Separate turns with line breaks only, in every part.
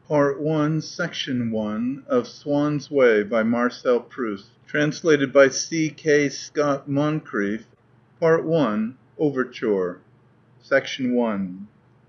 Part One, Section 1 of Swann's Way by Marcel Proust. Translated by C. K. Scott Moncrieff. Part 1, Overture. Section 1.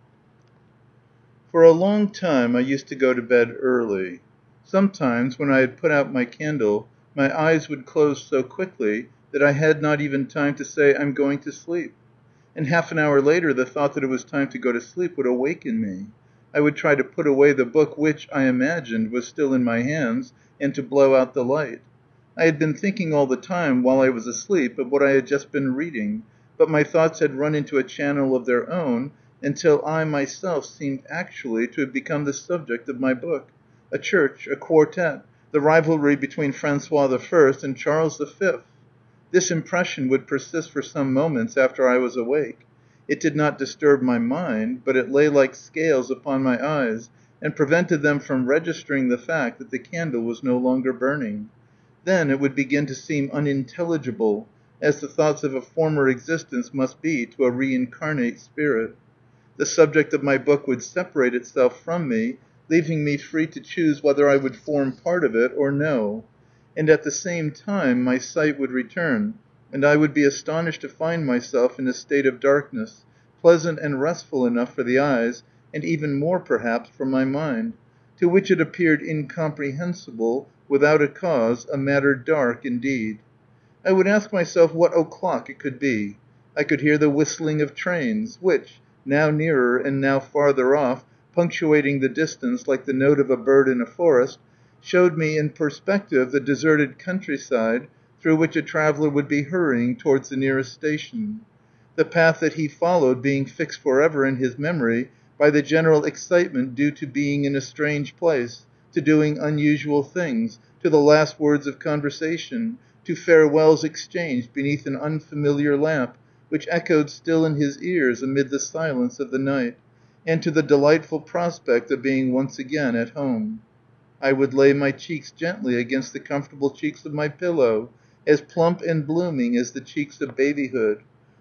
For a long time I used to go to bed early. Sometimes, when I had put out my candle, my eyes would close so quickly that I had not even time to say, "I'm going to sleep." And half an hour later the thought that it was time to go to sleep would awaken me. I would try to put away the book which, I imagined, was still in my hands, and to blow out the light. I had been thinking all the time, while I was asleep, of what I had just been reading, but my thoughts had run into a channel of their own, until I myself seemed actually to have become the subject of my book. A church, a quartet, the rivalry between François I and Charles V. This impression would persist for some moments after I was awake. It did not disturb my mind, but it lay like scales upon my eyes, and prevented them from registering the fact that the candle was no longer burning. Then it would begin to seem unintelligible, as the thoughts of a former existence must be to a reincarnate spirit. The subject of my book would separate itself from me, leaving me free to choose whether I would form part of it or no. And at the same time my sight would return, and I would be astonished to find myself in a state of darkness, pleasant and restful enough for the eyes, and even more perhaps for my mind, to which it appeared incomprehensible, without a cause, a matter dark indeed. I would ask myself what o'clock it could be. I could hear the whistling of trains, which, now nearer and now farther off, punctuating the distance like the note of a bird in a forest, showed me in perspective the deserted countryside through which a traveller would be hurrying towards the nearest station, the path that he followed being fixed forever in his memory by the general excitement due to being in a strange place, to doing unusual things, to the last words of conversation, to farewells exchanged beneath an unfamiliar lamp which echoed still in his ears amid the silence of the night, and to the delightful prospect of being once again at home. I would lay my cheeks gently against the comfortable cheeks of my pillow, as plump and blooming as the cheeks of babyhood.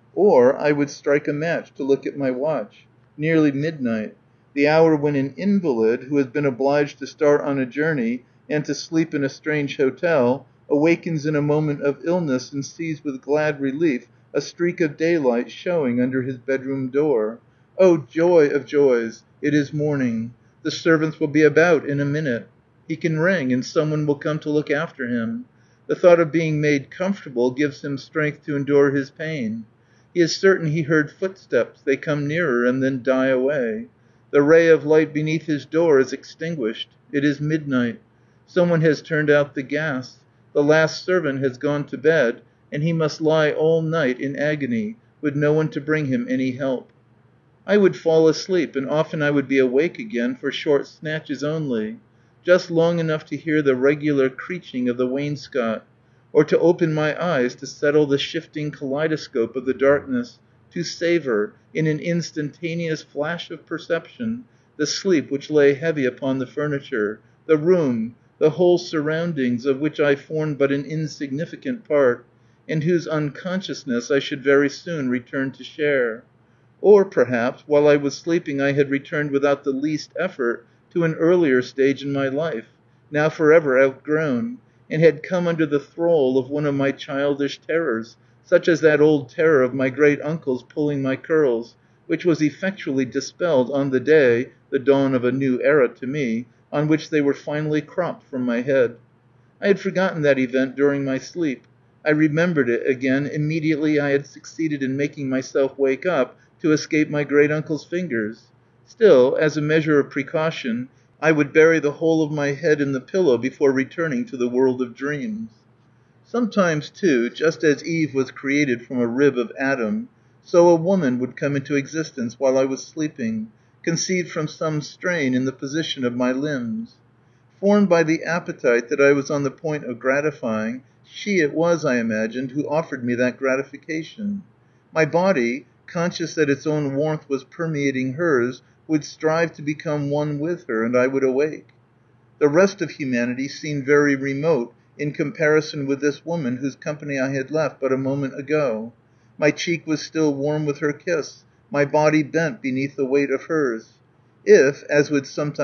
Or I would strike a match to look at my watch. Nearly midnight. The hour when an invalid, who has been obliged to start on a journey and to sleep in a strange hotel, awakens in a moment of illness and sees with glad relief a streak of daylight showing under his bedroom door. Oh, joy of joys! It is morning. The servants will be about in a minute. He can ring, and someone will come to look after him. The thought of being made comfortable gives him strength to endure his pain. He is certain he heard footsteps. They come nearer and then die away. The ray of light beneath his door is extinguished. It is midnight. Someone has turned out the gas. The last servant has gone to bed, and he must lie all night in agony, with no one to bring him any help. I would fall asleep, and often I would be awake again for short snatches only, just long enough to hear the regular creaking of the wainscot, or to open my eyes to settle the shifting kaleidoscope of the darkness, to savor, in an instantaneous flash of perception, the sleep which lay heavy upon the furniture, the room, the whole surroundings of which I formed but an insignificant part, and whose unconsciousness I should very soon return to share. Or, perhaps, while I was sleeping I had returned without the least effort to an earlier stage in my life, now forever outgrown, and had come under the thrall of one of my childish terrors, such as that old terror of my great uncle's pulling my curls, which was effectually dispelled on the day (the dawn of a new era to me) on which they were finally cropped from my head. I had forgotten that event during my sleep. I remembered it again immediately I had succeeded in making myself wake up to escape my great uncle's fingers. Still, as a measure of precaution, I would bury the whole of my head in the pillow before returning to the world of dreams. Sometimes, too, just as Eve was created from a rib of Adam, so a woman would come into existence while I was sleeping, conceived from some strain in the position of my limbs. Formed by the appetite that I was on the point of gratifying, she it was, I imagined, who offered me that gratification. My body, conscious that its own warmth was permeating hers, would strive to become one with her, and I would awake. The rest of humanity seemed very remote in comparison with this woman whose company I had left but a moment ago. My cheek was still warm with her kiss, my body bent beneath the weight of hers. If, as would sometimes